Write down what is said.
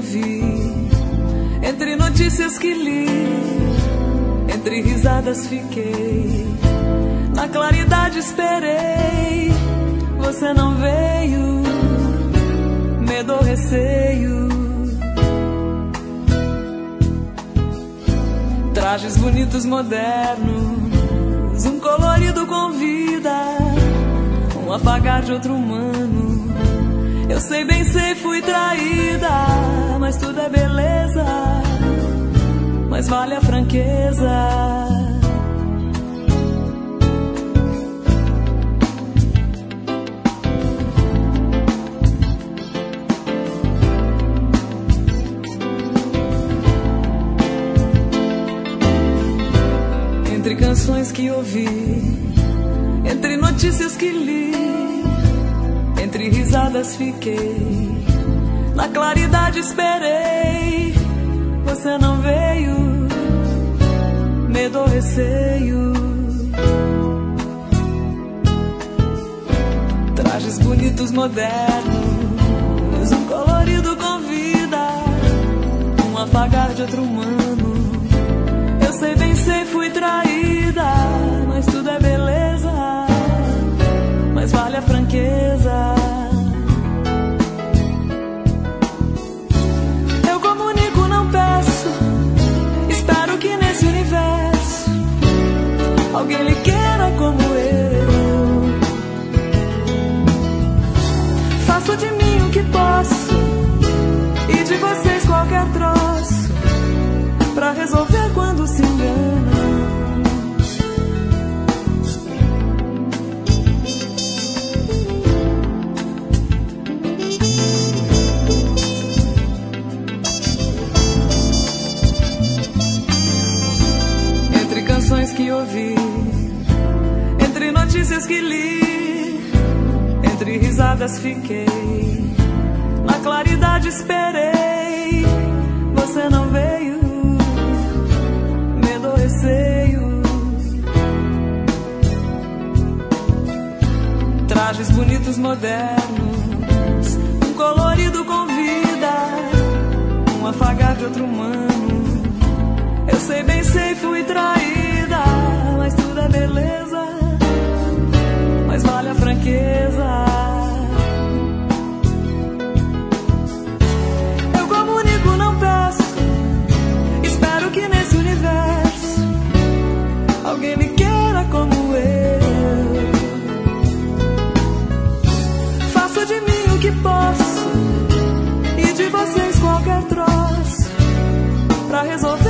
ouvi, entre notícias que li, entre risadas fiquei, na claridade esperei, você não veio, medo ou receio. Trajes bonitos modernos, um colorido convida, um afagar de outro humano. Eu sei, bem sei, fui traída, mas tudo é beleza, mas vale a franqueza. Entre canções que ouvi, entre notícias que li, entre risadas fiquei, na claridade esperei, você não veio, medo ou receio. Trajes bonitos modernos, um colorido convida, um afagar de outro humano. Eu sei, bem sei, fui traída, mas tudo é beleza, mas vale a franqueza. Eu comunico, não peço, espero que nesse universo alguém lhe queira como eu. Faço de mim o que posso e de vocês qualquer troço, pra resolver quando se enganam. Entre canções que ouvi, entre notícias que li, entre risadas fiquei, na claridade esperei, você não veio, receio. Trajes bonitos modernos, um colorido convida, um afagar de outro humano. Eu sei, bem sei, fui traída, mas tudo é beleza, mas vale a franqueza. Eu comunico, não peço, espero que nesse universo alguém me queira como eu. Faço de mim o que posso e de vocês qualquer troço, pra resolver